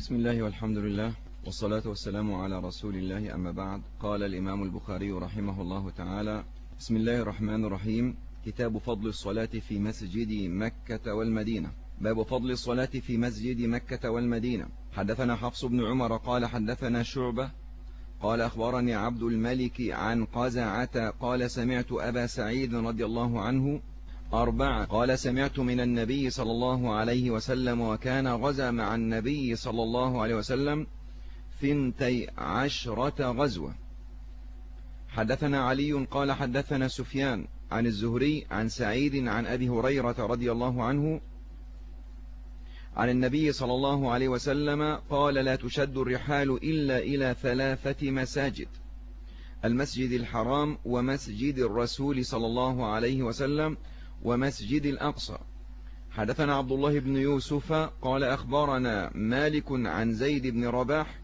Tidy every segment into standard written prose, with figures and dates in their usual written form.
بسم الله والحمد لله والصلاة والسلام على رسول الله، أما بعد. قال الإمام البخاري رحمه الله تعالى: بسم الله الرحمن الرحيم. كتاب فضل الصلاة في مسجد مكة والمدينة. باب فضل الصلاة في مسجد مكة والمدينة. حدثنا حفص بن عمر قال حدثنا شعبة قال أخبرني عبد الملك عن قزعة قال سمعت أبا سعيد رضي الله عنه قال سمعت من النبي صلى الله عليه وسلم وكان غزا مع النبي صلى الله عليه وسلم 12 غزوة. حدثنا علي قال حدثنا سفيان عن الزهري عن سعيد عن أبي هريرة رضي الله عنه عن النبي صلى الله عليه وسلم قال: لا تشد الرحال إلا إلى 3 مساجد: المسجد الحرام ومسجد الرسول صلى الله عليه وسلم ومسجد الأقصى. حدثنا عبد الله بن يوسف قال أخبرنا مالك عن زيد بن رباح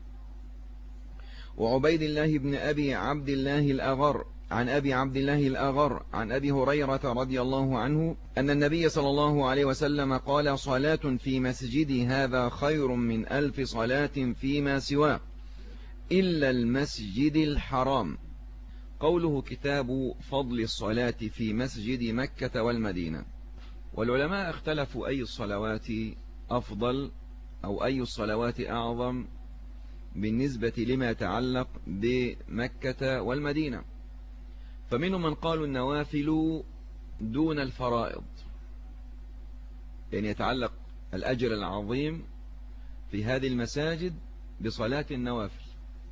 وعبيد الله بن أبي عبد الله الأغر عن أبي عبد الله الأغر عن أبي هريرة رضي الله عنه أن النبي صلى الله عليه وسلم قال: صلاة في مسجدي هذا خير من 1000 صلاة فيما سواه إلا المسجد الحرام. قوله كتاب فضل الصلاة في مسجد مكة والمدينة. والعلماء اختلفوا أي الصلوات أفضل أو أي الصلوات أعظم بالنسبة لما يتعلق بمكة والمدينة. فمنهم من قالوا النوافل دون الفرائض، يعني يتعلق الأجر العظيم في هذه المساجد بصلاة النوافل،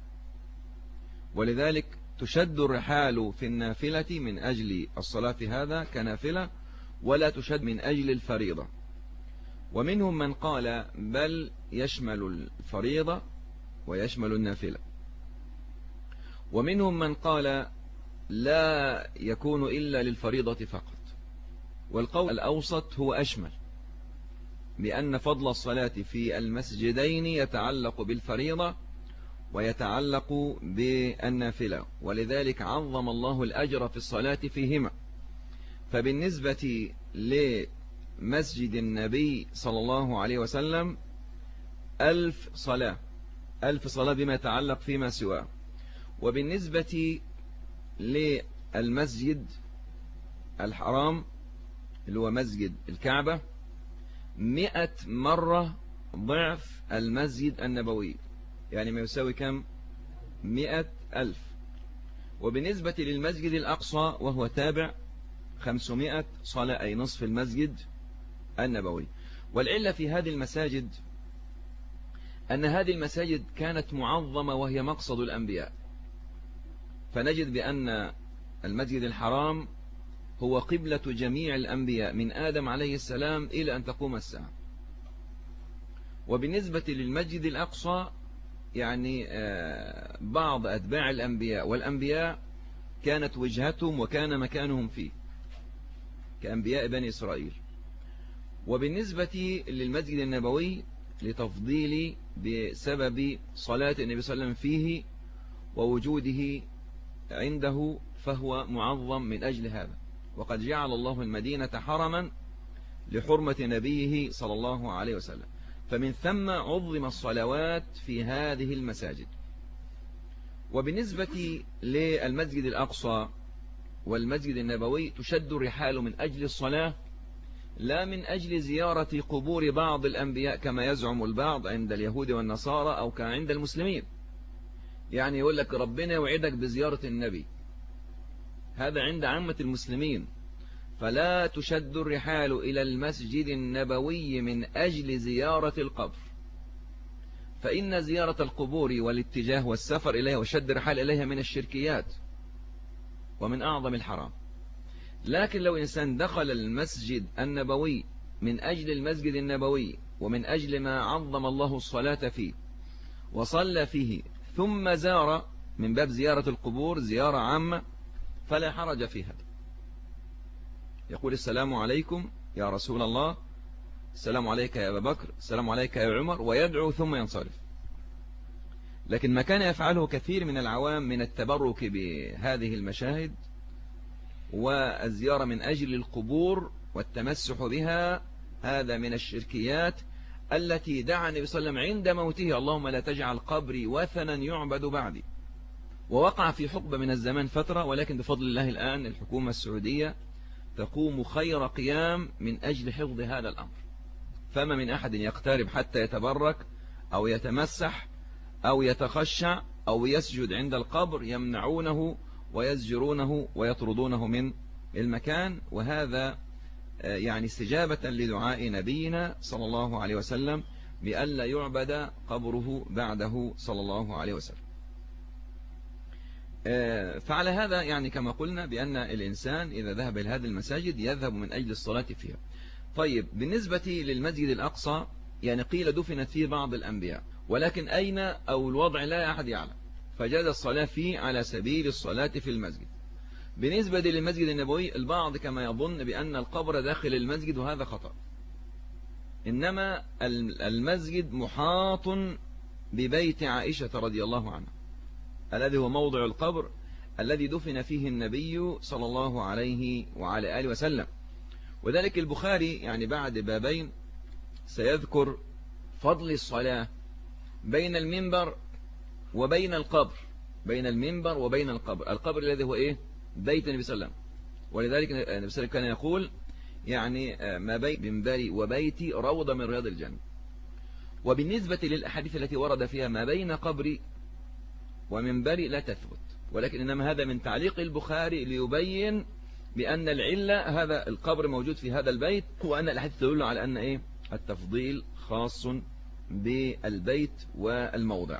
ولذلك تشد الرحال في النافلة من أجل الصلاة هذا كنافلة، ولا تشد من أجل الفريضة. ومنهم من قال بل يشمل الفريضة ويشمل النافلة. ومنهم من قال لا يكون إلا للفريضة فقط. والقول الأوسط هو أشمل، بأن فضل الصلاة في المسجدين يتعلق بالفريضة ويتعلق بالنافلة، ولذلك عظم الله الأجر في الصلاة فيهما. فبالنسبة لمسجد النبي صلى الله عليه وسلم 1000 صلاة، 1000 صلاة بما يتعلق فيما سواه. وبالنسبة للمسجد الحرام اللي هو مسجد الكعبة 100 مرة ضعف المسجد النبوي، يعني ما يساوي كم؟ 100,000. وبالنسبة للمسجد الأقصى وهو تابع 500 صلاة، أي نصف المسجد النبوي. والعلة في هذه المساجد أن هذه المساجد كانت معظمة وهي مقصد الأنبياء، فنجد بأن المسجد الحرام هو قبلة جميع الأنبياء من آدم عليه السلام إلى أن تقوم الساعة. وبالنسبة للمسجد الأقصى يعني بعض أتباع الأنبياء والأنبياء كانت وجهتهم وكان مكانهم فيه كأنبياء بني إسرائيل. وبالنسبة للمسجد النبوي لتفضيل بسبب صلاة النبي صلى الله عليه وسلم فيه ووجوده عنده، فهو معظم من أجل هذا. وقد جعل الله المدينة حرما لحرمة نبيه صلى الله عليه وسلم، فمن ثم عظم الصلوات في هذه المساجد. وبالنسبة للمسجد الأقصى والمسجد النبوي تشد الرحال من أجل الصلاة، لا من أجل زيارة قبور بعض الأنبياء كما يزعم البعض عند اليهود والنصارى أو كان عند المسلمين. يعني يقول لك ربنا يوعدك بزيارة النبي، هذا عند عامة المسلمين. فلا تشد الرحال إلى المسجد النبوي من أجل زيارة القبر، فإن زيارة القبور والاتجاه والسفر إليها وشد الرحال إليها من الشركيات ومن أعظم الحرام. لكن لو إنسان دخل المسجد النبوي من أجل المسجد النبوي ومن أجل ما عظم الله الصلاة فيه وصلى فيه ثم زار من باب زيارة القبور زيارة عامة فلا حرج في هذا. يقول السلام عليكم يا رسول الله، السلام عليك يا أبا بكر، السلام عليك يا عمر، ويدعو ثم ينصرف. لكن ما كان يفعله كثير من العوام من التبرك بهذه المشاهد والزيارة من أجل القبور والتمسح بها، هذا من الشركيات التي دعا النبي صلى الله عليه وسلم عند موته: اللهم لا تجعل قبري وثنا يعبد بعدي. ووقع في حقبة من الزمان فترة، ولكن بفضل الله الآن الحكومة السعودية تقوم خير قيام من أجل حفظ هذا الأمر. فما من أحد يقترب حتى يتبرك أو يتمسح أو يتخشع أو يسجد عند القبر، يمنعونه ويزجرونه ويطردونه من المكان. وهذا يعني استجابة لدعاء نبينا صلى الله عليه وسلم بألا يعبد قبره بعده صلى الله عليه وسلم. فعلى هذا يعني كما قلنا بأن الإنسان إذا ذهب إلى هذه المساجد يذهب من أجل الصلاة فيها. طيب بالنسبة للمسجد الأقصى، يعني قيل دفنت فيه بعض الأنبياء، ولكن أين أو الوضع لا أحد يعلم، فجاز الصلاة فيه على سبيل الصلاة في المسجد. بالنسبة للمسجد النبوي، البعض كما يظن بأن القبر داخل المسجد، وهذا خطأ. إنما المسجد محاط ببيت عائشة رضي الله عنها، الذي هو موضع القبر الذي دفن فيه النبي صلى الله عليه وعلى آله وسلم. وذلك البخاري يعني بعد بابين سيذكر فضل الصلاة بين المنبر وبين القبر، بين المنبر وبين القبر. القبر الذي هو إيه؟ بيت النبي صلى الله عليه وسلم. ولذلك النبي صلى الله عليه وسلم كان يقول يعني ما بين منبري وبيتي روضة من رياض الجنة. وبالنسبة للأحاديث التي ورد فيها ما بين قبري ومنبري لا تثبت، ولكن إنما هذا من تعليق البخاري ليبين بأن العلة هذا القبر موجود في هذا البيت، وأن الأحاديث تدل على أن إيه؟ التفضيل خاص بالبيت والموضع.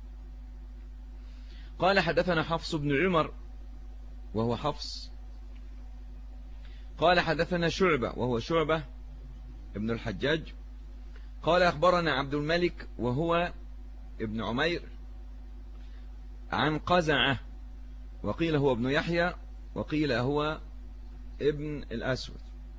قال حدثنا حفص بن عمر وهو حفص، قال حدثنا شعبة وهو شعبة ابن الحجاج، قال أخبرنا عبد الملك وهو ابن عمير عن قزعة، وقيل هو ابن يحيى وقيل هو ابن الأسود،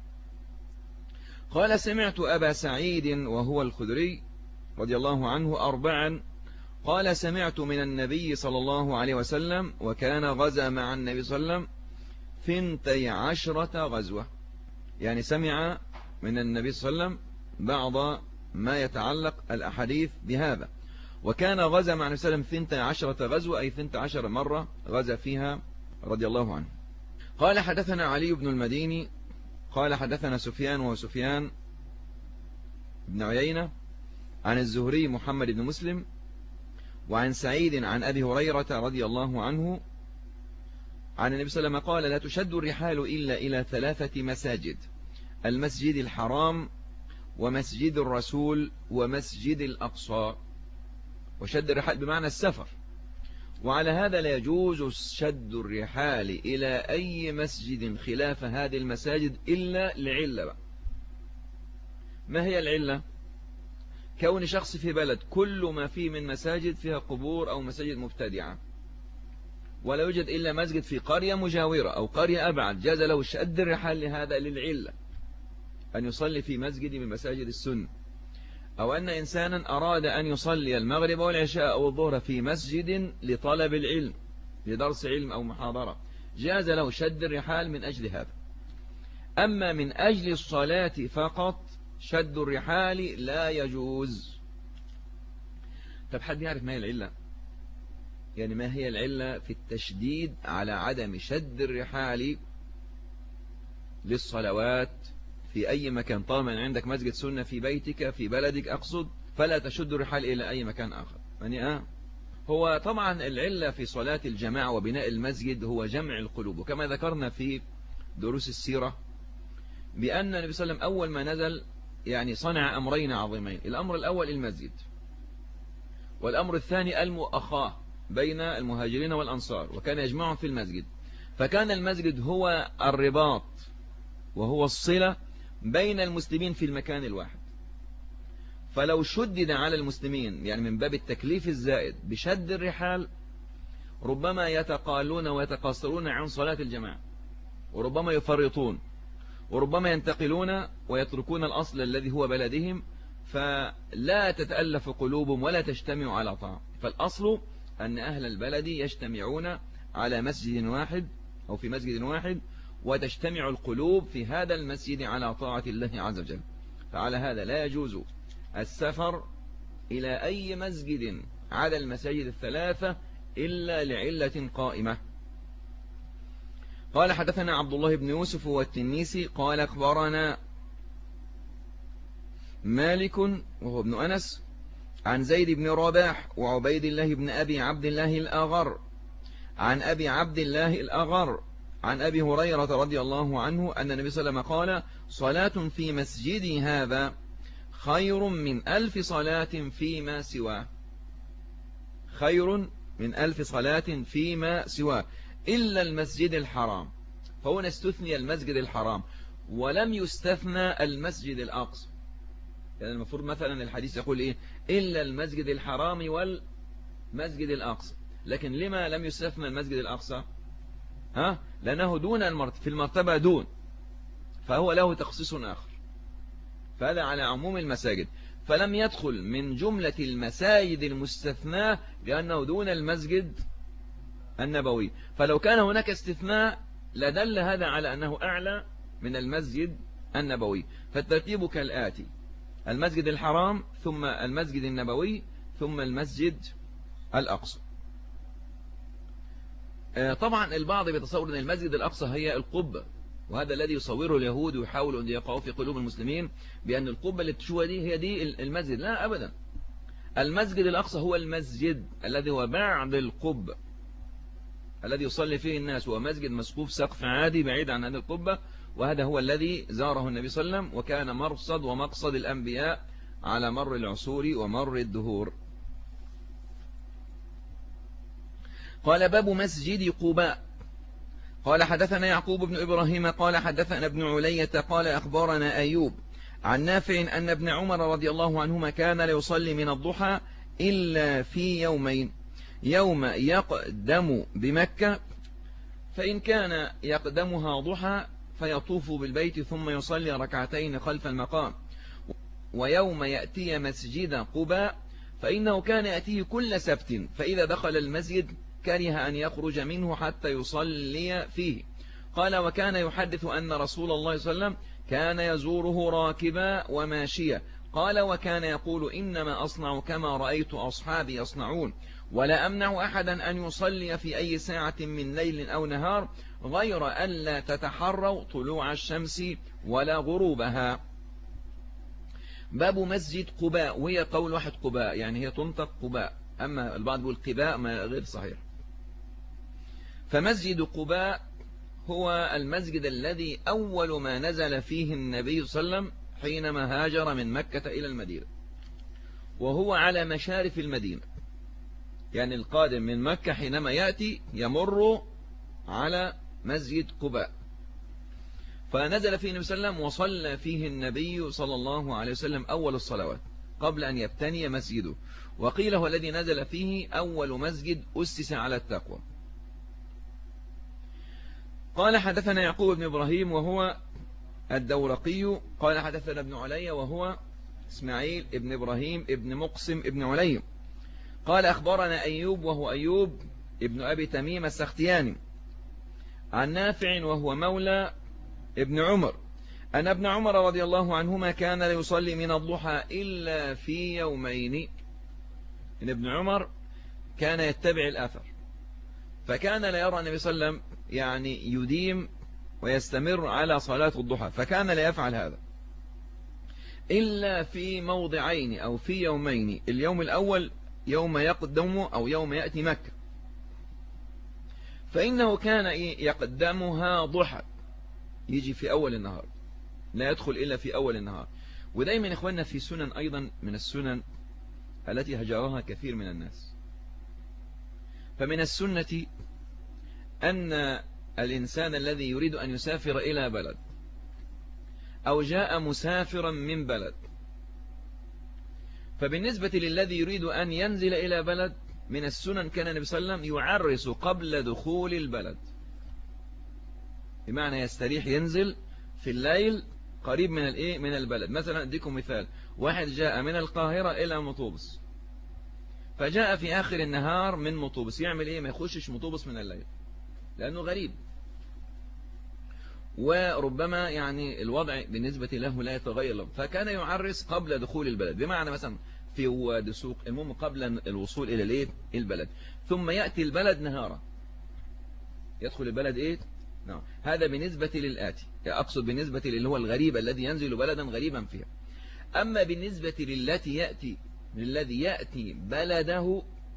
قال سمعت أبا سعيد وهو الخدري رضي الله عنه أربعا قال سمعت من النبي صلى الله عليه وسلم، وكان غزا مع النبي صلى الله عليه وسلم 12 غزوة، يعني سمع من النبي صلى الله عليه وسلم بعض ما يتعلق الأحاديث بهذا. وكان غزا مع النبي صلى الله عليه وسلم 12 غزوة، أي 12 مرة غزا فيها رضي الله عنه. قال حدثنا علي بن المديني قال حدثنا سفيان وهو سفيان بن عيينة عن الزهري محمد بن مسلم وعن سعيد عن أبي هريرة رضي الله عنه عن النبي صلى الله عليه وسلم قال لا تشد الرحال إلا إلى 3 مساجد: المسجد الحرام ومسجد الرسول ومسجد الأقصى. وشد الرحال بمعنى السفر، وعلى هذا لا يجوز شد الرحال إلى أي مسجد خلاف هذه المساجد إلا لعلة بقى. ما هي العلة؟ كون شخص في بلد كل ما فيه من مساجد فيها قبور أو مساجد مبتدعة، ولا يوجد إلا مسجد في قرية مجاورة أو قرية أبعد، جاز له شد الرحال لهذا للعلة، أن يصلي في مسجد من مساجد السنة. أو أن إنسانا أراد أن يصلي المغرب والعشاء أو الظهر في مسجد لطلب العلم، لدرس علم أو محاضرة، جاز له شد الرحال من أجل هذا. أما من أجل الصلاة فقط شد الرحال لا يجوز. طب حد يعرف ما هي العلة؟ يعني ما هي العلة في التشديد على عدم شد الرحال للصلوات في أي مكان؟ طالما عندك مسجد سنة في بيتك في بلدك أقصد، فلا تشد الرحال إلى أي مكان آخر. يعني هو طبعا العلة في صلاة الجماعة وبناء المسجد هو جمع القلوب، وكما ذكرنا في دروس السيرة بأن النبي صلى الله عليه وسلم أول ما نزل يعني صنع أمرين عظيمين: الأمر الأول المسجد، والأمر الثاني المؤاخاة بين المهاجرين والأنصار، وكان يجمعهم في المسجد. فكان المسجد هو الرباط وهو الصلة بين المسلمين في المكان الواحد. فلو شدد على المسلمين يعني من باب التكليف الزائد بشد الرحال، ربما يتقالون ويتقاصرون عن صلاة الجماعة، وربما يفرطون، وربما ينتقلون ويتركون الأصل الذي هو بلدهم، فلا تتألف قلوبهم ولا تجتمع على طاعة. فالأصل أن أهل البلد يجتمعون على مسجد واحد أو في مسجد واحد، وتجتمع القلوب في هذا المسجد على طاعة الله عز وجل. فعلى هذا لا يجوز السفر إلى أي مسجد على المساجد الثلاثة إلا لعلة قائمة. قال حدثنا عبد الله بن يوسف والتنيسي قال أخبرنا مالك وهو ابن أنس عن زيد بن رباح وعبيد الله بن أبي عبد الله الأغر عن أبي عبد الله الأغر عن أبي هريرة رضي الله عنه أن النبي صلى الله عليه وسلم قال صلاة في مسجدي هذا خير من 1000 صلاة فيما سواه، خير من 1000 صلاة فيما سواه إلا المسجد الحرام. فهنا استثني المسجد الحرام ولم يستثنى المسجد الأقصى. يعني المفروض مثلا الحديث يقول إيه إلا المسجد الحرام والمسجد الأقصى، لكن لما لم يستثنى المسجد الأقصى؟ لأنه دون في المرتبة دون، فهو له تخصيص آخر، فهذا على عموم المساجد، فلم يدخل من جملة المساجد المستثناة لأنه دون المسجد النبوي. فلو كان هناك استثناء لدل هذا على أنه أعلى من المسجد النبوي. فالترتيب كالآتي: المسجد الحرام ثم المسجد النبوي ثم المسجد الأقصى. طبعا البعض بيتصور أن المسجد الأقصى هي القبة، وهذا الذي يصوره اليهود ويحاولوا أن يقعوا في قلوب المسلمين بأن القبة اللي بتشوفها دي هي دي المسجد. لا أبدا، المسجد الأقصى هو المسجد الذي هو بعد القبة الذي يصلي فيه الناس، هو مسجد مسقوف سقف عادي بعيد عن هذه القبة، وهذا هو الذي زاره النبي صلى الله عليه وسلم وكان مرصد ومقصد الأنبياء على مر العصور ومر الدهور. قال باب مسجد قباء. قال حدثنا يعقوب بن إبراهيم قال حدثنا ابن علية قال أخبرنا أيوب عن نافع أن ابن عمر رضي الله عنهما كان لا يصلي من الضحى إلا في يومين: يوم يقدم بمكة فإن كان يقدمها ضحى فيطوف بالبيت ثم يصلي ركعتين خلف المقام، ويوم يأتي مسجد قباء فإنه كان يأتيه كل سبت، فإذا دخل المسجد كره أن يخرج منه حتى يصلي فيه. قال وكان يحدث أن رسول الله صلى الله عليه وسلم كان يزوره راكبا وماشيا. قال وكان يقول إنما أصنع كما رأيت أصحابي يصنعون، ولا أمنع أحدا أن يصلي في أي ساعة من ليل أو نهار غير أن لا تتحروا طلوع الشمس ولا غروبها. باب مسجد قباء، وهي قول واحد قباء يعني هي تنطق قباء، أما البعض يقول قباء ما غير صحيح. فمسجد قباء هو المسجد الذي أول ما نزل فيه النبي صلى الله عليه وسلم حينما هاجر من مكة إلى المدينة، وهو على مشارف المدينة، يعني القادم من مكة حينما يأتي يمر على مسجد قباء. فنزل فيه النبي صلى الله عليه وسلم وصلى فيه النبي صلى الله عليه وسلم أول الصلوات قبل أن يبتني مسجده، وقيل هو الذي نزل فيه أول مسجد أسس على التقوى. قال حدثنا يعقوب بن إبراهيم وهو الدورقي قال حدثنا ابن علي وهو إسماعيل ابن إبراهيم ابن مقسم ابن علي قال أخبرنا أيوب وهو أيوب ابن أبي تميم السختياني عن نافع وهو مولى ابن عمر أن ابن عمر رضي الله عنهما كان لا يصلي من الضحى إلا في يومين. إن ابن عمر كان يتبع الأثر، فكان لا يرى النبي صلى الله عليه وسلم يعني يديم ويستمر على صلاة الضحى، فكان لا يفعل هذا إلا في موضعين أو في يومين: اليوم الأول يوم يقدم أو يوم يأتي مكة، فإنه كان يقدمها ضحى، يجي في أول النهار، لا يدخل إلا في أول النهار. ودايما إخواننا في سنن أيضا من السنن التي هجرها كثير من الناس. فمن السنة أن الإنسان الذي يريد أن يسافر إلى بلد أو جاء مسافرا من بلد، فبالنسبة للذي يريد أن ينزل إلى بلد من السنن كان النبي صلى الله عليه وسلم يعرس قبل دخول البلد، بمعنى يستريح ينزل في الليل قريب من البلد. مثلا أديكم مثال: واحد جاء من القاهرة إلى مطوبس، فجاء في آخر النهار من مطوبس، يعمل إيه؟ ما يخشش مطوبس من الليل لأنه غريب، وربما يعني الوضع بالنسبة له لا يتغير له، فكان يعرس قبل دخول البلد، بمعنى مثلا في وادي سوق، المهم قبل الوصول إلى البلد، ثم يأتي البلد نهارا، يدخل البلد نعم. هذا بالنسبة للآتي، أقصد بالنسبة اللي هو الغريب الذي ينزل بلدا غريبا فيها. أما بالنسبة للذي يأتي بلده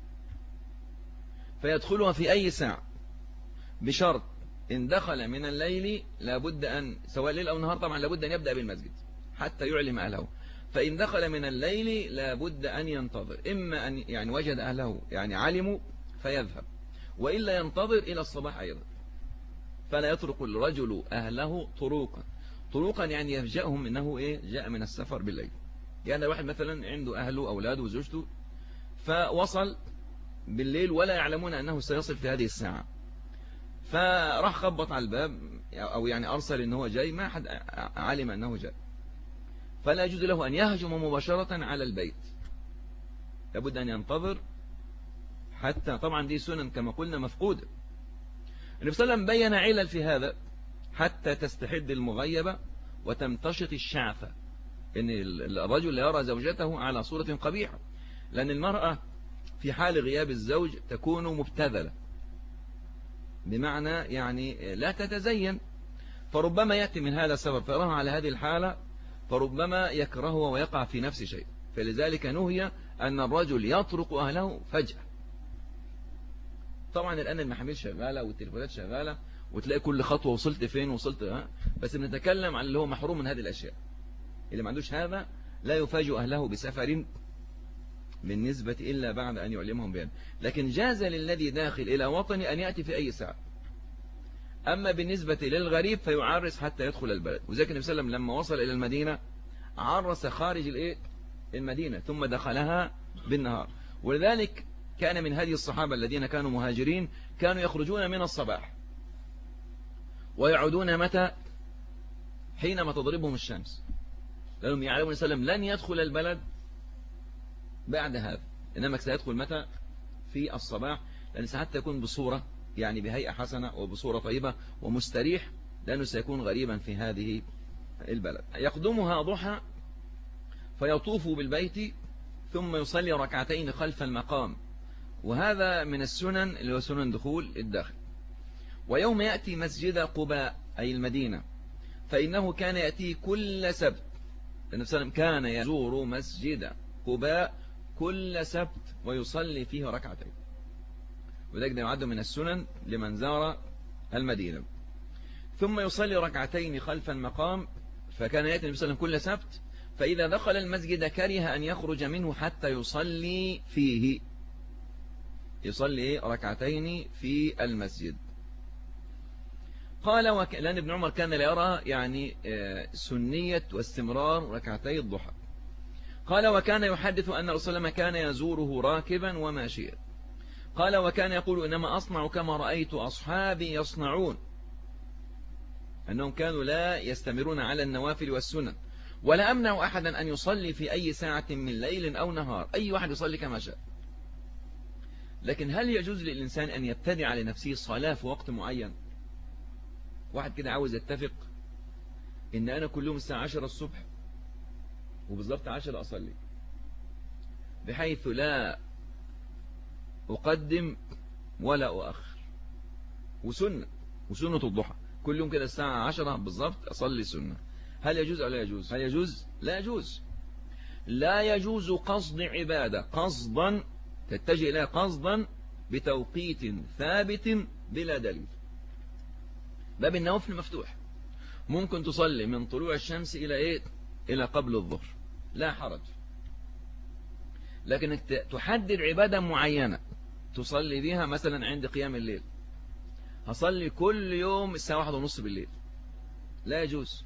فيدخلها في أي ساعة، بشرط إن دخل من الليل لابد أن، سواء ليل أو نهار طبعا، لابد أن يبدأ بالمسجد حتى يعلم أهله. فإن دخل من الليل لابد أن ينتظر، إما أن يعني وجد أهله يعني علموا فيذهب، وإلا ينتظر إلى الصباح أيضا. فلا يترك الرجل أهله طروقا يعني يفجأهم إنه جاء من السفر بالليل. يعني الواحد مثلا عنده أهله أولاده وزوجته، فوصل بالليل ولا يعلمون أنه سيصل في هذه الساعة، فراح خبط على الباب أو يعني أرسل إنه جاي، ما حد علم أنه جاء، فلا يجوز له أن يهجم مباشرة على البيت، لابد أن ينتظر حتى، طبعا دي سنن كما قلنا مفقودة. النبي صلى الله عليه وسلم بين علل في هذا، حتى تستحد المغيبة وتمتشط الشعثة، إن الرجل لا يرى زوجته على صورة قبيحة، لأن المرأة في حال غياب الزوج تكون مبتذلة، بمعنى يعني لا تتزين، فربما يأتي من هذا السبب فيراها على هذه الحالة، فربما يكرهه ويقع في نفس شيء. فلذلك نهي أن الرجل يطرق أهله فجأة. طبعا الآن المحاميل شغالة والتليفونات شغالة، وتلاقي كل خطوة وصلت فين وصلت بس بنتكلم عن اللي هو محروم من هذه الأشياء، اللي ما عندوش هذا لا يفاجئ أهله بسفر بالنسبة إلا بعد أن يعلمهم بأن. لكن جاز للذي داخل إلى وطنه أن يأتي في أي ساعة. أما بالنسبة للغريب فيعرس حتى يدخل البلد. وذلك النبي صلى الله عليه وسلم لما وصل إلى المدينة عرس خارج المدينة ثم دخلها بالنهار. ولذلك كان من هدي الصحابة الذين كانوا مهاجرين، كانوا يخرجون من الصباح ويعودون متى؟ حينما تضربهم الشمس، لأنهم يعلمون صلى الله عليه وسلم لن يدخل البلد بعد هذا، إنما سيدخل متى؟ في الصباح، لأن حتى يكون بصورة يعني بهيئة حسنة وبصورة طيبة ومستريح، لأنه سيكون غريبا في هذه البلد. يقدمها ضحى فيطوف بالبيت ثم يصلي ركعتين خلف المقام، وهذا من السنن اللي هو سنن دخول الداخل. ويوم يأتي مسجد قباء أي المدينة فإنه كان يأتي كل سبت، النبي صلى الله عليه وسلم كان يزور مسجد قباء كل سبت ويصلي فيه ركعتين، وذلك يعد من السنن لمن زار المدينة. ثم يصلي ركعتين خلف المقام، فكان يأتي النبي صلى الله عليه وسلم كل سبت، فإذا دخل المسجد كره أن يخرج منه حتى يصلي فيه، يصلي ركعتين في المسجد. قال لأن ابن عمر كان لا يرى يعني سنية واستمرار ركعتي الضحى. قال وكان يحدث أن رسول الله كان يزوره راكبا وماشيا. قال وكان يقول إنما أصنع كما رأيت أصحابي يصنعون، أنهم كانوا لا يستمرون على النوافل والسنن، ولا أمنع أحدا أن يصلي في أي ساعة من ليل أو نهار، أي واحد يصلي كما شاء. لكن هل يجوز للإنسان أن يبتدع لنفسه صلاة في وقت معين؟ واحد كده عاوز يتفق إن أنا كل يوم الساعة 10 الصبح وبالضبط 10 أصلي، بحيث لا أقدم ولا أؤخر، وسنة الضحى كل يوم كده الساعة 10 بالضبط أصلي سنة. هل يجوز أو لا يجوز؟ هل يجوز؟ لا يجوز. لا يجوز قصد عبادة قصدا تتجه إليها قصدا بتوقيت ثابت بلا دليل. باب النوافل مفتوح، ممكن تصلي من طلوع الشمس إلى قبل الظهر، لا حرج. لكنك تحدد عبادة معينة تصلي بها، مثلا عند قيام الليل هصلي كل يوم الساعة 1:30 بالليل، لا يجوز.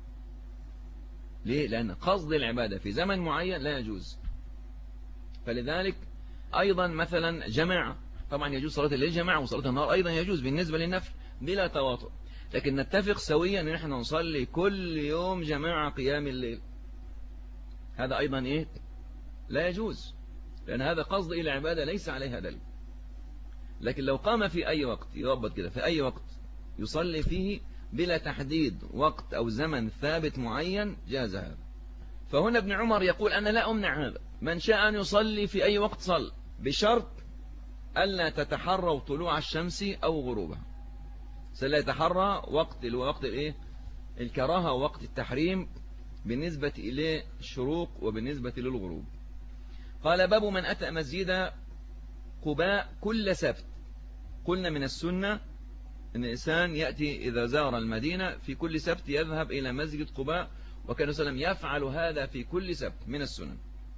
ليه؟ لأن قصد العبادة في زمن معين لا يجوز. فلذلك أيضا مثلا جماعة، طبعا يجوز صلاة الليل جماعة، وصلاة النهار أيضا يجوز بالنسبة للنفل بلا تواطؤ، لكن نتفق سويا أن نحن نصلي كل يوم جماعة قيام الليل، هذا أيضا لا يجوز، لأن هذا قصد إلى عبادة ليس عليها دليل. لكن لو قام في أي وقت يضبط كده في أي وقت يصلي فيه بلا تحديد وقت أو زمن ثابت معين جاز هذا. فهنا ابن عمر يقول أنا لا أمنع هذا، من شاء أن يصلي في أي وقت صل، بشرط ألا تتحروا طلوع الشمس أو غروبها. سلا يتحرى وقت الإيه؟ الكراهة ووقت التحريم بالنسبة إلى الشروق وبالنسبة للغروب. قال باب من أتى مسجد قباء كل سبت. قلنا من السنة أن الإنسان يأتي إذا زار المدينة في كل سبت يذهب إلى مسجد قباء، وكان صلى الله عليه وسلم يفعل هذا في كل سبت من السنن.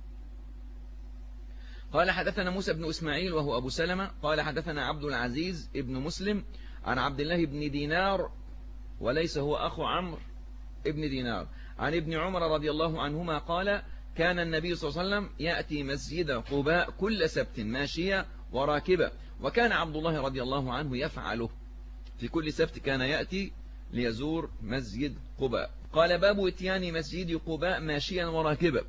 قال حدثنا موسى بن إسماعيل وهو أبو سلمة قال حدثنا عبد العزيز ابن مسلم عن عبد الله بن دينار وليس هو أخو عمرو ابن دينار عن ابن عمر رضي الله عنهما قال كان النبي صلى الله عليه وسلم يأتي مسجد قباء كل سبت ماشيا وراكبا، وكان عبد الله رضي الله عنه يفعله في كل سبت، كان يأتي ليزور مسجد قباء. قال باب اتيان مسجد قباء ماشيا وراكبا.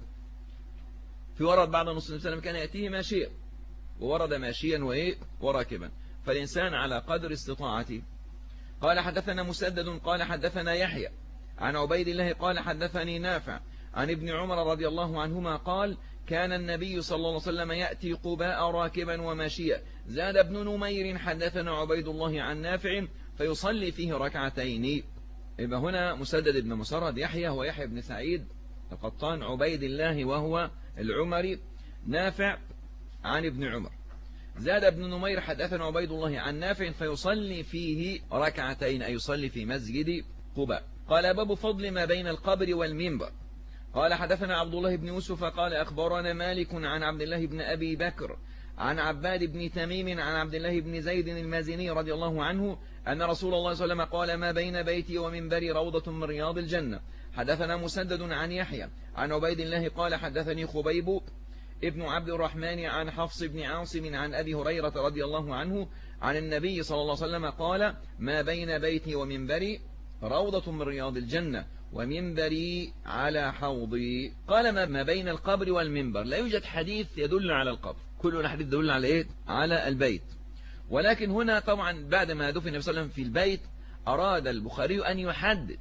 في ورد بعض النصوص النبي كان يأتيه ماشيا، وورد ماشيا وراكبا، فالإنسان على قدر استطاعته. قال حدثنا مسدد قال حدثنا يحيى عن عبيد الله قال حدثني نافع عن ابن عمر رضي الله عنهما قال كان النبي صلى الله عليه وسلم يأتي قباء راكبا وماشيا. زاد ابن نمير حدثنا عبيد الله عن نافع فيصلي فيه ركعتين. يبقى هنا مسدد بن مسرد يحيى ويحيى بن سعيد القطان، عبيد الله وهو العمري، نافع عن ابن عمر. زاد ابن نمير حدثنا عبيد الله عن نافع فيصلي فيه ركعتين، أي يصلي في مسجد قباء. قال باب فضل ما بين القبر والمنبر. قال حدثنا عبد الله بن يوسف قال أخبرنا مالك عن عبد الله بن أبي بكر عن عباد بن تميم عن عبد الله بن زيد المازني رضي الله عنه أن رسول الله صلى الله عليه وسلم قال ما بين بيتي ومنبري روضة من رياض الجنة. حدثنا مسدد عن يحيى عن عبيد الله قال حدثني خبيب ابن عبد الرحمن عن حفص بن عاصم عن أبي هريرة رضي الله عنه عن النبي صلى الله عليه وسلم قال ما بين بيتي ومنبري روضة من رياض الجنة ومنبري على حوضي. قال ما بين القبر والمنبر، لا يوجد حديث يدل على القبر، كل الحديث يدل على إيه؟ على البيت. ولكن هنا طبعا بعد ما دفن النبي صلى الله عليه وسلم في البيت أراد البخاري أن يحدد.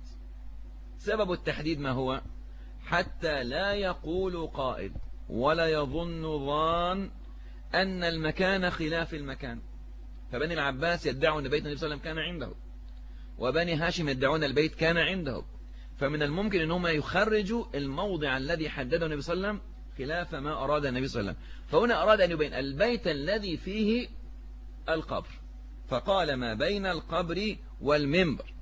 سبب التحديد ما هو؟ حتى لا يقول قائل ولا يظن ظان أن المكان خلاف المكان. فبني العباس يدعون بيت النبي صلى الله عليه وسلم كان عنده، وبني هاشم يدعون البيت كان عنده، فمن الممكن أنهم يخرجوا الموضع الذي حدده النبي صلى الله عليه وسلم خلاف ما أراد النبي صلى الله عليه وسلم. فهنا أراد أن يبين البيت الذي فيه القبر، فقال ما بين القبر والمنبر،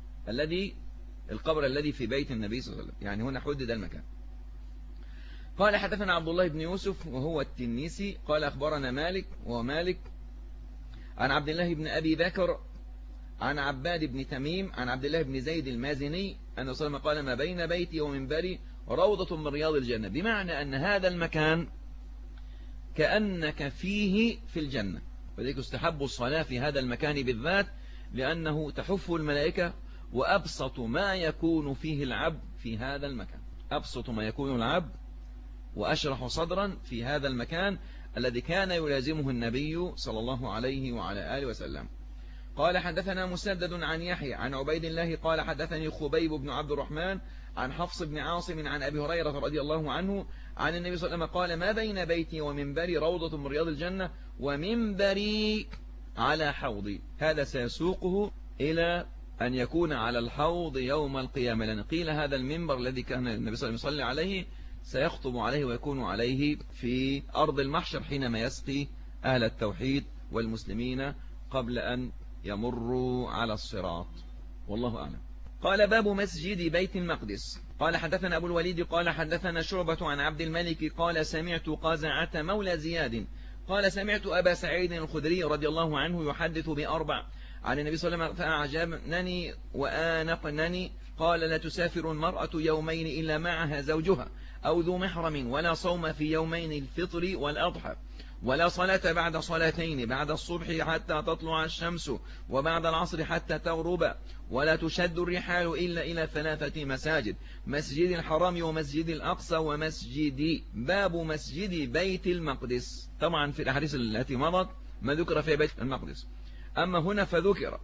القبر الذي في بيت النبي صلى الله عليه وسلم، يعني هنا حدد المكان. قال حدثنا عبد الله بن يوسف وهو التنيسي قال أخبرنا مالك ومالك عن عبد الله بن أبي بكر عن عباد بن تميم عن عبد الله بن زيد المازني أنه صلى الله عليه وسلم قال ما بين بيتي ومنبري روضة من رياض الجنة، بمعنى أن هذا المكان كأنك فيه في الجنة، وذلك استحب الصلاة في هذا المكان بالذات لأنه تحف الملائكة، وأبسط ما يكون فيه العبد في هذا المكان، أبسط ما يكون العبد وأشرح صدرا في هذا المكان الذي كان يلازمه النبي صلى الله عليه وعلى آله وسلم. قال حدثنا مسدد عن يحيى عن عبيد الله قال حدثني خبيب بن عبد الرحمن عن حفص بن عاصم عن أبي هريرة رضي الله عنه عن النبي صلى الله عليه وسلم قال ما بين بيتي ومنبري روضة من رياض الجنة ومنبري على حوضي. هذا سيسوقه إلى أن يكون على الحوض يوم القيامة، لأن قيل هذا المنبر الذي كان النبي صلى الله عليه وسلم يصلي عليه سيخطب عليه ويكون عليه في أرض المحشر حينما يسقي أهل التوحيد والمسلمين قبل أن يمروا على الصراط، والله أعلم. قال باب مسجد بيت المقدس. قال حدثنا أبو الوليد قال حدثنا شعبة عن عبد الملك قال سمعت قزعة مولى زياد قال سمعت أبا سعيد الخدري رضي الله عنه يحدث بأربع عن النبي صلى الله عليه وسلم فأعجبنني وآنقنني قال لا تسافر المرأة يومين إلا معها زوجها أو ذو محرم، ولا صوم في يومين الفطر والأضحى، ولا صلاة بعد صلاتين، بعد الصبح حتى تطلع الشمس وبعد العصر حتى تغرب، ولا تشد الرحال إلا إلى 3 مساجد، مسجد الحرام ومسجد الأقصى ومسجدي. باب مسجد بيت المقدس. طبعا في الأحاديث التي مضت ما ذكر في بيت المقدس، أما هنا فذكر.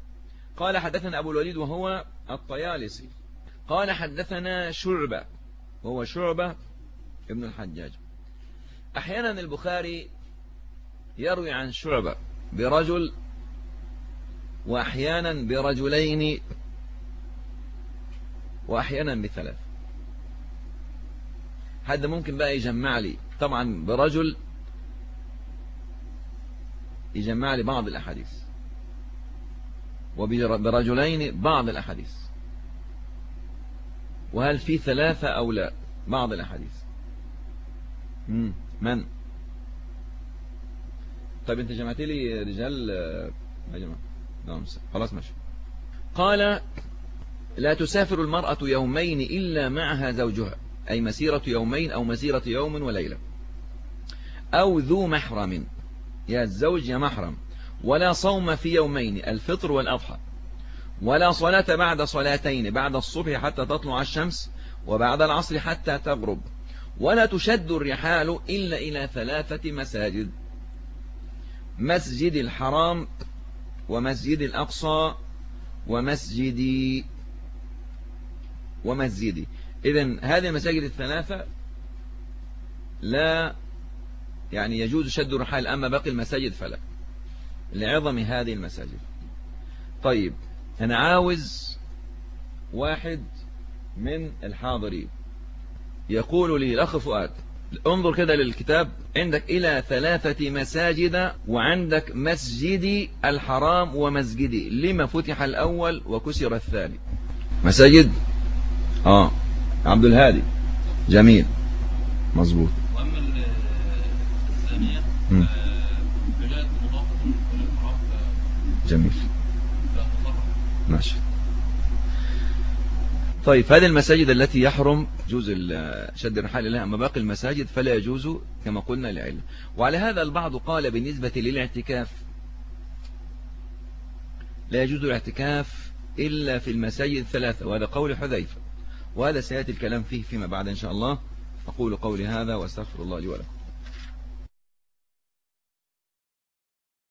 قال حدثنا أبو الوليد وهو الطيالسي قال حدثنا شعبة وهو شعبة ابن الحجاج. أحيانا البخاري يروي عن شعبة برجل وأحيانا برجلين وأحيانا بثلاث. هذا ممكن بقى يجمع لي طبعا برجل يجمع لي بعض الأحاديث وبرجلين بعض الأحاديث وهل في ثلاثة أو لا بعض الأحاديث. من طيب انت جمعت لي رجال يا جماعة خلاص ماشي. قال لا تسافر المرأة يومين إلا معها زوجها أي مسيرة يومين أو مسيرة يوم وليلة أو ذو محرم يا الزوج يا محرم ولا صوم في يومين الفطر والأضحى ولا صلاة بعد صلاتين بعد الصبح حتى تطلع الشمس وبعد العصر حتى تغرب ولا تشد الرحال إلا إلى 3 مساجد مسجد الحرام ومسجد الأقصى ومسجدي. إذن هذه المساجد الثلاثة لا يعني يجوز شد الرحال أما باقي المساجد فلا لعظم هذه المساجد. طيب أنا عاوز واحد من الحاضرين يقول لي الأخ فؤاد انظر كده للكتاب عندك إلى 3 مساجد وعندك مسجدي الحرام ومسجدي لما فتح الأول وكسر الثاني مساجد عبد الهادي جميل مظبوط. وأما الثانية بجاءت مضافة من الحرام جميل ماشي. طيب هذه المساجد التي يحرم جوز شد الرحال لها أما باقي المساجد فلا يجوز كما قلنا لعلة. وعلى هذا البعض قال بالنسبة للاعتكاف لا يجوز الاعتكاف إلا في المساجد 3 وهذا قول حذيفة وهذا سيأتي الكلام فيه فيما بعد إن شاء الله. أقول قولي هذا وأستغفر الله لي ولكم.